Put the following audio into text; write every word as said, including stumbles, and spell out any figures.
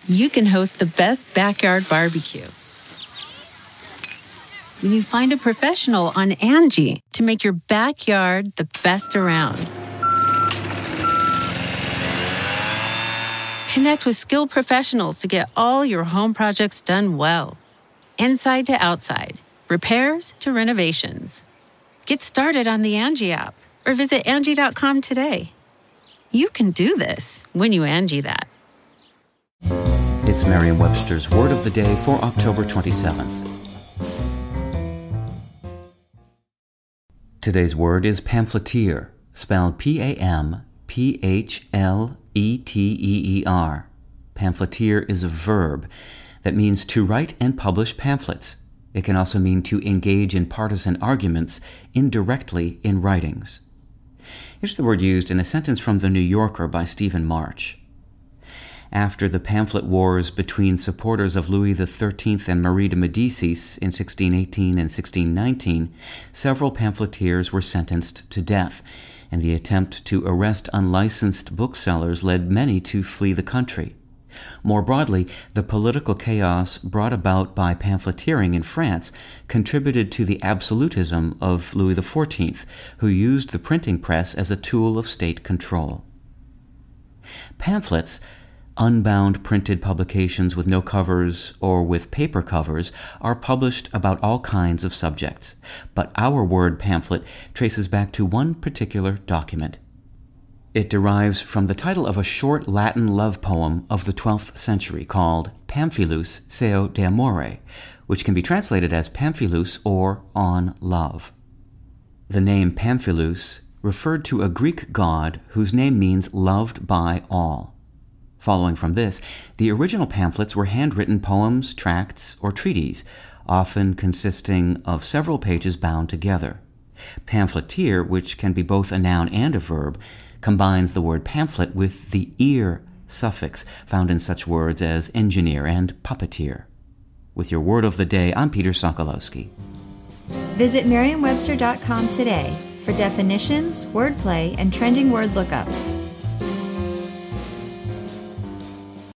you can host the best backyard barbecue. When you find a professional on Angie to make your backyard the best around. Connect with skilled professionals to get all your home projects done well. Inside to outside, repairs to renovations. Get started on the Angie app or visit Angie dot com today. You can do this when you Angie that. It's Merriam-Webster's Word of the Day for October twenty-seventh. Today's word is pamphleteer, spelled P A M P H L E T E E R. Pamphleteer is a verb that means to write and publish pamphlets. It can also mean to engage in partisan arguments indirectly in writings. Here's the word used in a sentence from The New Yorker by Stephen March. After the pamphlet wars between supporters of Louis the thirteenth and Marie de Medicis in sixteen eighteen and sixteen nineteen, several pamphleteers were sentenced to death, and the attempt to arrest unlicensed booksellers led many to flee the country. More broadly, the political chaos brought about by pamphleteering in France contributed to the absolutism of Louis the fourteenth, who used the printing press as a tool of state control. Pamphlets, unbound printed publications with no covers or with paper covers, are published about all kinds of subjects, but our word pamphlet traces back to one particular document. It derives from the title of a short Latin love poem of the twelfth century called Pamphilus Seu de Amore, which can be translated as Pamphilus or On Love. The name Pamphilus referred to a Greek god whose name means loved by all. Following from this, the original pamphlets were handwritten poems, tracts, or treaties, often consisting of several pages bound together. Pamphleteer, which can be both a noun and a verb, combines the word pamphlet with the ear suffix found in such words as engineer and puppeteer. With your Word of the Day, I'm Peter Sokolowski. Visit Merriam Webster dot com today for definitions, wordplay, and trending word lookups.